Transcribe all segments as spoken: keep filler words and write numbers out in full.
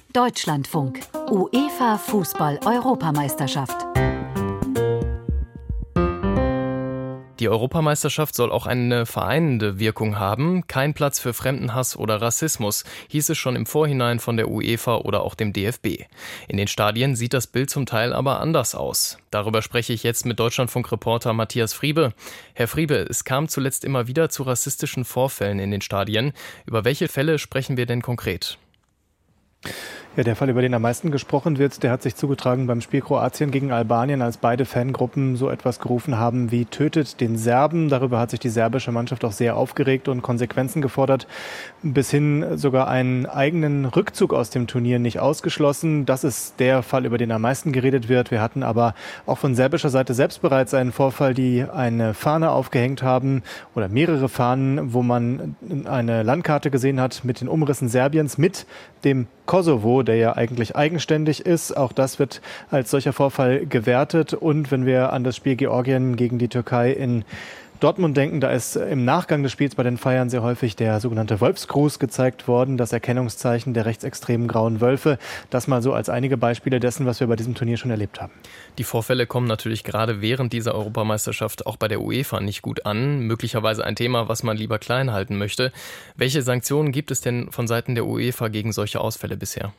Deutschlandfunk. UEFA Fußball-Europameisterschaft. Die Europameisterschaft soll auch eine vereinende Wirkung haben. Kein Platz für Fremdenhass oder Rassismus, hieß es schon im Vorhinein von der UEFA oder auch dem D F B. In den Stadien sieht das Bild zum Teil aber anders aus. Darüber spreche ich jetzt mit Deutschlandfunk-Reporter Matthias Friebe. Herr Friebe, es kam zuletzt immer wieder zu rassistischen Vorfällen in den Stadien. Über welche Fälle sprechen wir denn konkret? Ja, der Fall, über den am meisten gesprochen wird, der hat sich zugetragen beim Spiel Kroatien gegen Albanien, als beide Fangruppen so etwas gerufen haben wie „Tötet den Serben". Darüber hat sich die serbische Mannschaft auch sehr aufgeregt und Konsequenzen gefordert, bis hin sogar einen eigenen Rückzug aus dem Turnier nicht ausgeschlossen. Das ist der Fall, über den am meisten geredet wird. Wir hatten aber auch von serbischer Seite selbst bereits einen Vorfall, die eine Fahne aufgehängt haben oder mehrere Fahnen, wo man eine Landkarte gesehen hat mit den Umrissen Serbiens, mit dem Kosovo, der ja eigentlich eigenständig ist. Auch das wird als solcher Vorfall gewertet. Und wenn wir an das Spiel Georgien gegen die Türkei in Dortmund denken, da ist im Nachgang des Spiels bei den Feiern sehr häufig der sogenannte Wolfsgruß gezeigt worden, das Erkennungszeichen der rechtsextremen grauen Wölfe. Das mal so als einige Beispiele dessen, was wir bei diesem Turnier schon erlebt haben. Die Vorfälle kommen natürlich gerade während dieser Europameisterschaft auch bei der UEFA nicht gut an. Möglicherweise ein Thema, was man lieber klein halten möchte. Welche Sanktionen gibt es denn von Seiten der UEFA gegen solche Ausfälle bisher?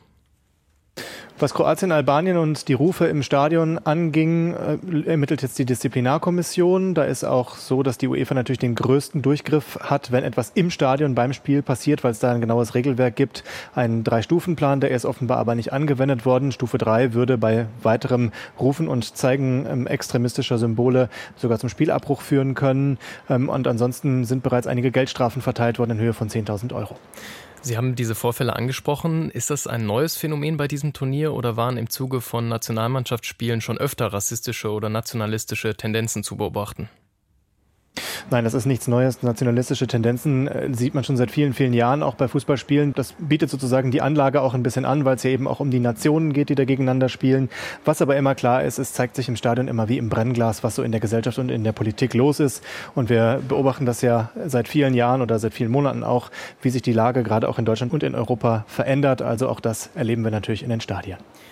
Was Kroatien, Albanien und die Rufe im Stadion anging, äh, ermittelt jetzt die Disziplinarkommission. Da ist auch so, dass die UEFA natürlich den größten Durchgriff hat, wenn etwas im Stadion beim Spiel passiert, weil es da ein genaues Regelwerk gibt. Ein Drei-Stufen-Plan, der ist offenbar aber nicht angewendet worden. Stufe drei würde bei weiterem Rufen und Zeigen ähm, extremistischer Symbole sogar zum Spielabbruch führen können. Ähm, und ansonsten sind bereits einige Geldstrafen verteilt worden in Höhe von zehntausend Euro. Sie haben diese Vorfälle angesprochen. Ist das ein neues Phänomen bei diesem Turnier oder waren im Zuge von Nationalmannschaftsspielen schon öfter rassistische oder nationalistische Tendenzen zu beobachten? Nein, das ist nichts Neues. Nationalistische Tendenzen äh, sieht man schon seit vielen, vielen Jahren auch bei Fußballspielen. Das bietet sozusagen die Anlage auch ein bisschen an, weil es ja eben auch um die Nationen geht, die da gegeneinander spielen. Was aber immer klar ist, es zeigt sich im Stadion immer wie im Brennglas, was so in der Gesellschaft und in der Politik los ist. Und wir beobachten das ja seit vielen Jahren oder seit vielen Monaten auch, wie sich die Lage gerade auch in Deutschland und in Europa verändert. Also auch das erleben wir natürlich in den Stadien.